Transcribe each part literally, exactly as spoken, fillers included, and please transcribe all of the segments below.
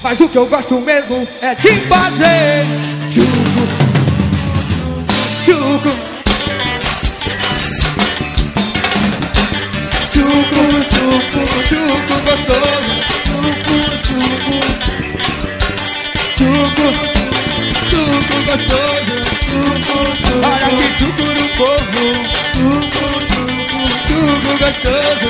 Mas o que eu gosto mesmo é de fazer chuco, chuco, chuco, chuco, chuco gostoso, chuco, chuco, chuco gostoso, olha que chuco no povo, chuco gostoso.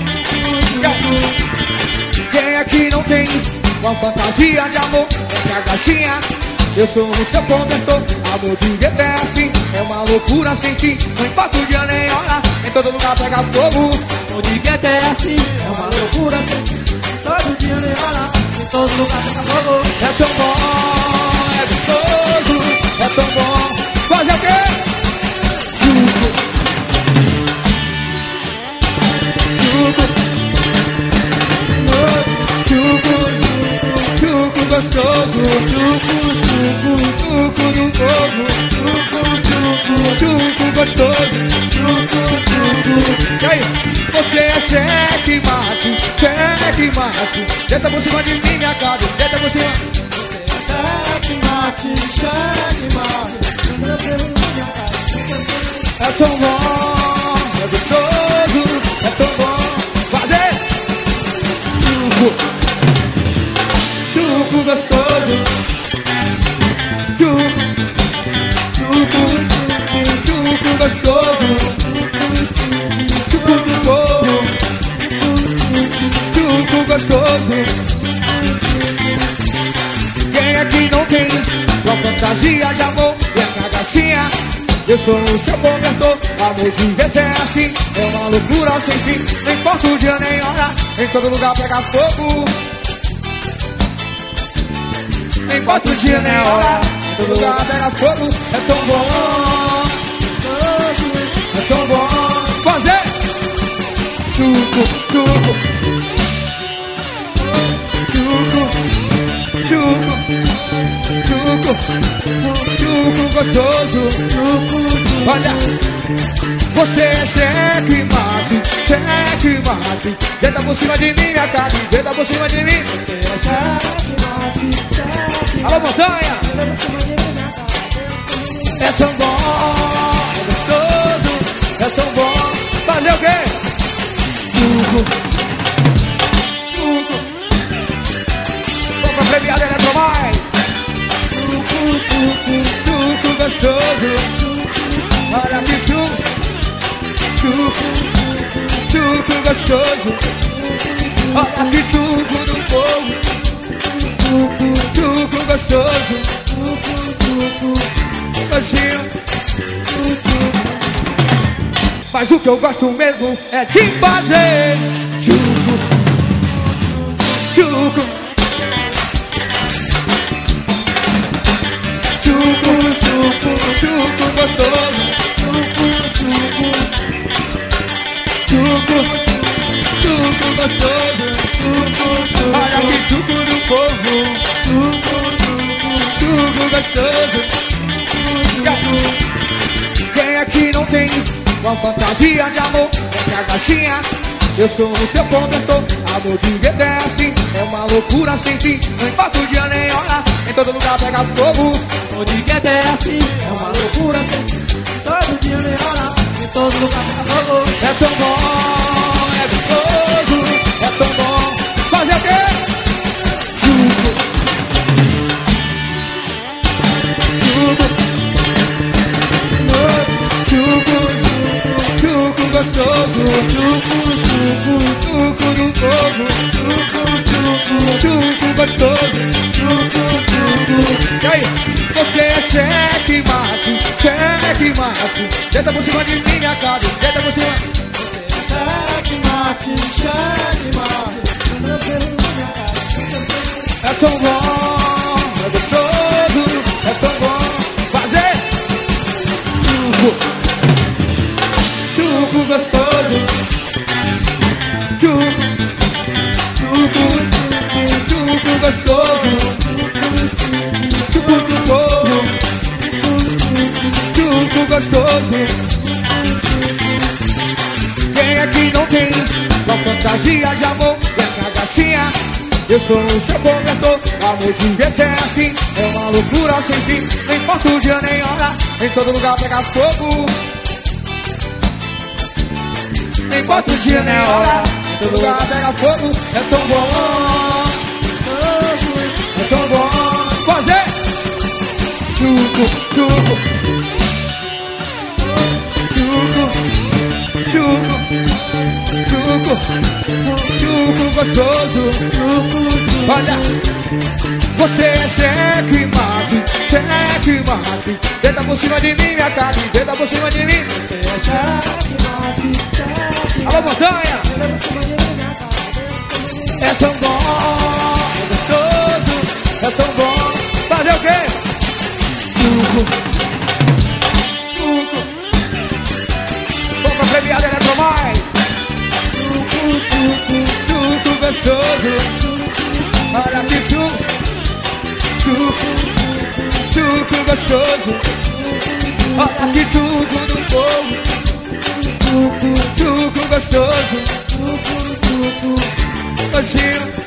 Quem aqui não tem uma fantasia de amor? É a gatinha. Eu sou o seu convertor. Amor de jeito é assim, é uma loucura sem fim. Não importa o dia nem hora, em todo lugar pega fogo. Amor de jeito é assim, é uma loucura sem fim. Todo dia nem hora, em todo lugar pega fogo. É tão bom, é gostoso, é tão bom. Fazer o quê? Chuco, chuco, chuco gostoso, chuco, chuco, chuco no fogo, chuco, chuco, chuco gostoso, chuco, chuco. E aí, você é cheque mate, cheque mate. Deita por cima de mim, minha cara, deita por cima. Você é cheque mate, cheque mate. É tão bom, é gostoso, é tão bom. Fazer chuco, chuco gostoso, chuco, chuco, chuco gostoso, chuco do povo, chuco gostoso. Quem aqui não tem uma fantasia de amor e a gatinha? Eu sou o seu cobertor, amor de vez é assim, é uma loucura sem fim. Não importa o dia nem hora, em todo lugar pega fogo. Não importa o dia nem hora, em todo lugar pega fogo. É tão bom, é tão bom. Fazer chuco, chuco, chuco, chuco, chuco, chuco gostoso, chuco. Olha, você é cheque mate, cheque mate. Deita por cima de mim, minha cara, deita por cima de mim. Você é cheque mate, cheque mate. Alô, montanha! É tão bom, é gostoso, é tão bom. Fazer o quê? Chuco, chuco. Vamos pra premiada Eletromais. Chuco, chuco, chuco gostoso. Olha que chuco, chuco, chuco gostoso. Olha que chuco do povo, chuco, chuco gostoso, chuco, chuco, gostinho. Mas o que eu gosto mesmo é de fazer chuco, chuco, chuco, chuco, chuco gostoso, chuco, chuco, chuco, chuco gostoso, chuco, chuco. Olha que chuco do povo, chuco, chuco, chuco gostoso. Quem aqui não tem uma fantasia de amor? É a gatinha. Eu sou o seu cobertor, amor de jeito é assim, é uma loucura sem fim. Não importa o dia nem hora, em todo lugar pega fogo. Amor de jeito é assim, é uma loucura sem fim. Todo dia nem hora, em todo lugar pega fogo. É tão bom, é gostoso, é tão bom. Fazer o quê? Chuco, chuco, chuco, chuco gostoso, chuco, chuco, chuco do povo, chuco, chuco, chuco gostoso, chuco, chuco. E aí, você é cheque mate, cheque mate. Deita por cima de mim, minha cara, deita por cima. Você é cheque mate, cheque mate. É tão bom, é gostoso, é tão bom. Fazer chuco, chuco gostoso, chuco, chuco, chuco gostoso, chuco do povo, chuco gostoso. Quem aqui não tem uma fantasia de amor e a gatinha? eu sou o seu cobertor. Amor de vez é assim, é uma loucura sem fim. Não importa o dia nem hora, em todo lugar pega fogo. Não importa o dia nem hora, em todo lugar pega fogo. É tão bom, é tão bom. Fazer chuco, chuco, chuco, chuco, chuco, chuco gostoso. Olha, você é cheque mate, cheque mate. Deita por cima de mim, minha cara, deita por cima de mim. Você é cheque mate, cheque mate. Alô, montanha! Deita por cima de mim, minha cara. É tão bom, é gostoso, é tão bom. Fazer o quê? Chuco, chuco. Vamos pra premiada Eletromais. Chuco, chuco, chuco gostoso. Olha que chuco, chuco, chuco gostoso. Olha que chuco do povo. Chuco, chuco gostoso. Chuco, chuco, gostinho.